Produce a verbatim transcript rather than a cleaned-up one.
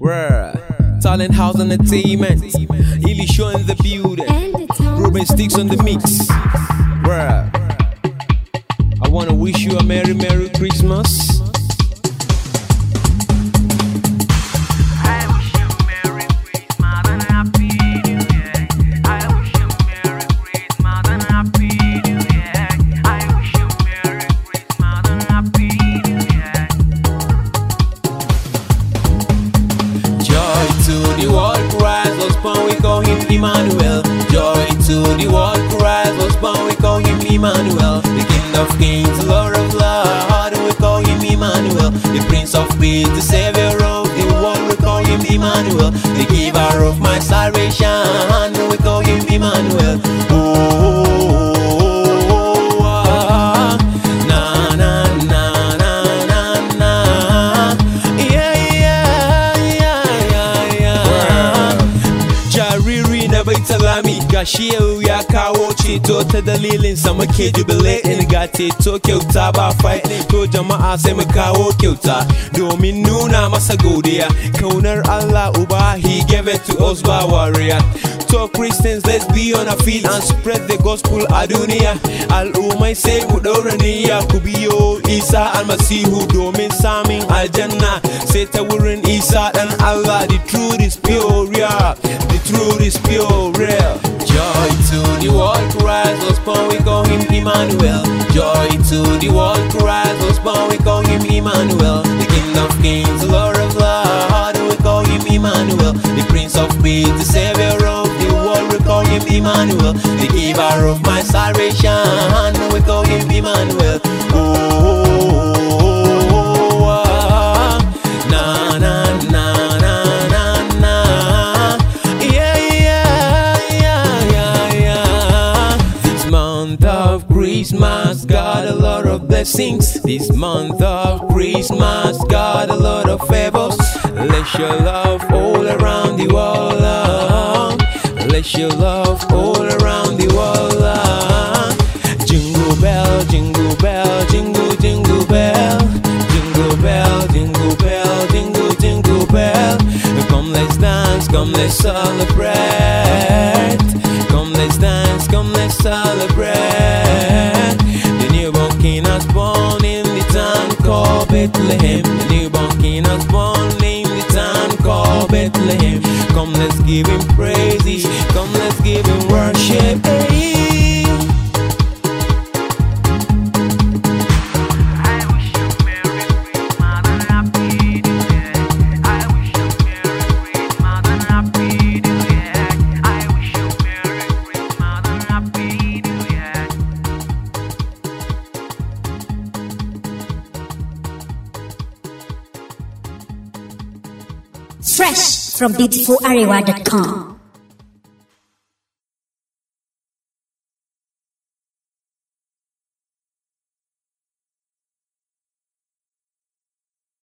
Bruh. Talent House Entertainment. Illy Show in the building. Ruben Sticks on the mix. Bruh. I wanna wish you a Merry Merry Christmas. Emmanuel, joy to the world, Christ was born, we call him Emmanuel, the King of Kings, the Lord of Lords, we call him Emmanuel, the Prince of Peace, the Savior of the world, we call him Emmanuel, the Giver of my salvation, we call him Emmanuel. Oh, oh, oh, oh, oh, na na na na na na, yeah yeah yeah yeah yeah. Jariri bai talami gashi yau ya kawo ceto ta dalilin sa muke jubilating ga ceto kyauta ba fight to jama'a sai mu kawo kyauta domin nuna masa godiya kaunar Allah uba, he gave it to us ba warrior. So Christians, let's be on our feet and spread the gospel a duniya. Al'ummai sai ku daura niyya ku biyo Isa almasihu domin samin aljanna sai ta wurin Isa dan Allah. The truth is pure, yeah. The truth is pure, real. Joy to the world, Christ was born, we call him Emmanuel. Joy to the world, Christ was born, we call him Emmanuel. The King of Kings, the Lord of Lords, we call him Emmanuel. The Prince of Peace, the Savior of the world, we call him Emmanuel. The Giver of my salvation, we call him Emmanuel. Oh, oh, oh, oh, oh. Na na na na na na, yeah yeah yeah yeah yeah. This month of Christmas got a lot of blessings. This month of Christmas got a lot of favors. Let your love all around the world. Uh, let your love all around the world. Uh. Jingle bell, jingle bell, jingle jingle bell, jingle bell, jingle bell, jingle jingle bell. Come let's dance, come let's celebrate. Come let's dance, come let's celebrate. The newborn King has born in the town called Bethlehem. The newborn King has born in the town called Bethlehem. Come let's give him praises, come let's give him worship. Hey. Fresh from beautiful arewa dot com.